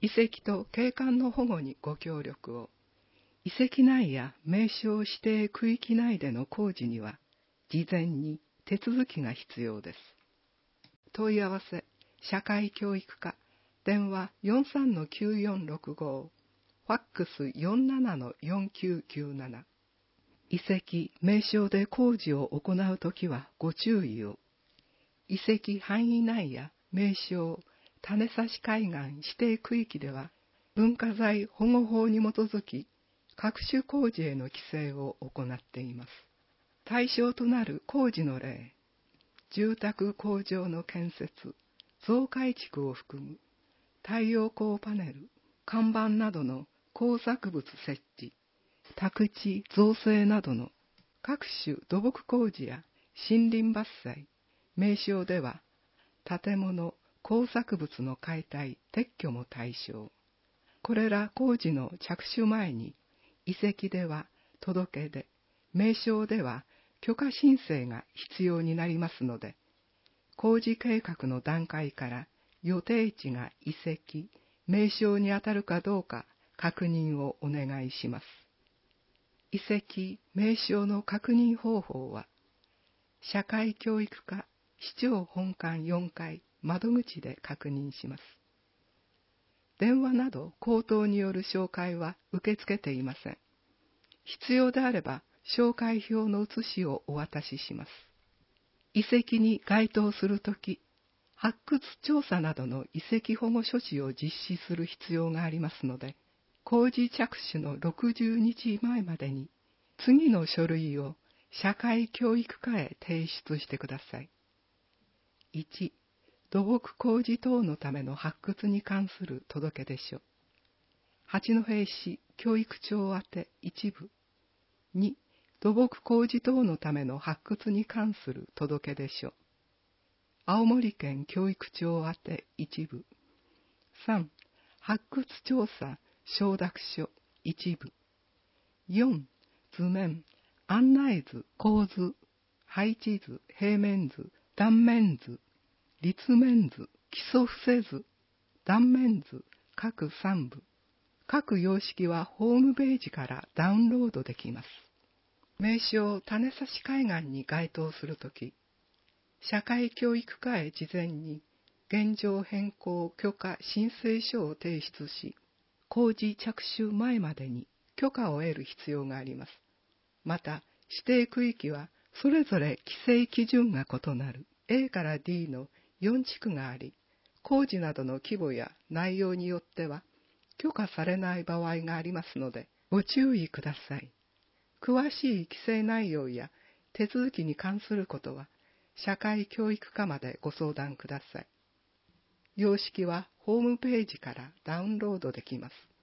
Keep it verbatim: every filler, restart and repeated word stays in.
遺跡と景観の保護にご協力を。遺跡内や名称指定区域内での工事には、事前に手続きが必要です。問い合わせ、社会教育課、電話 よんさんのきゅうよんろくご、ファックス よんななのよんきゅうきゅうなな。遺跡、名称で工事を行うときはご注意を。遺跡範囲内や名称、種差し海岸指定区域では、文化財保護法に基づき、各種工事への規制を行っています。対象となる工事の例、住宅工場の建設、増改築を含む、太陽光パネル、看板などの工作物設置、宅地造成などの各種土木工事や森林伐採、名称では建物、工作物の解体、撤去も対象。これら工事の着手前に、遺跡では届け出、名称では許可申請が必要になりますので、工事計画の段階から予定地が遺跡、名称にあたるかどうか確認をお願いします。遺跡、名称の確認方法は、社会教育課市長本館よんかい窓口で確認します。電話など口頭による紹介は受け付けていません。必要であれば、紹介表の写しをお渡しします。遺跡に該当するとき、発掘調査などの遺跡保護処置を実施する必要がありますので、工事着手のろくじゅうにちまえまでに、次の書類を社会教育課へ提出してください。いち、土木工事等のための発掘に関する届出書。八戸市教育庁宛て一部。に、土木工事等のための発掘に関する届出書。青森県教育庁宛て一部。さん、発掘調査承諾書一部。よん、図面、案内図、構図、配置図、平面図、断面図、立面図、基礎伏せ図、断面図、各さん部。各様式はホームページからダウンロードできます。名称種差し海岸に該当するとき、社会教育課へ事前に現状変更許可申請書を提出し、工事着手前までに許可を得る必要があります。また、指定区域はそれぞれ規制基準が異なる エー から ディー のよん地区があり、工事などの規模や内容によっては許可されない場合がありますので、ご注意ください。詳しい規制内容や手続きに関することは、社会教育課までご相談ください。様式はホームページからダウンロードできます。